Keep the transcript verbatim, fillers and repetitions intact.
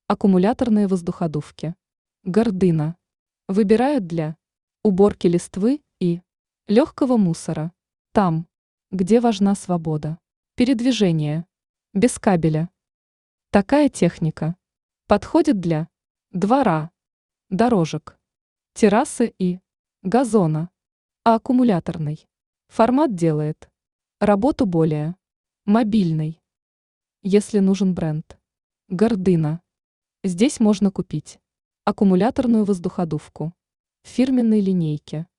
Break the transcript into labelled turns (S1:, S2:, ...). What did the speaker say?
S1: Аккумуляторные воздуходувки. Гордына. Выбирают для уборки листвы и легкого мусора. Там, где важна свобода. Передвижение. Без кабеля. Такая техника подходит для двора, дорожек, террасы и газона. А аккумуляторный формат делает работу более мобильной. Если нужен бренд Гордына, здесь можно купить аккумуляторную воздуходувку в фирменной линейке.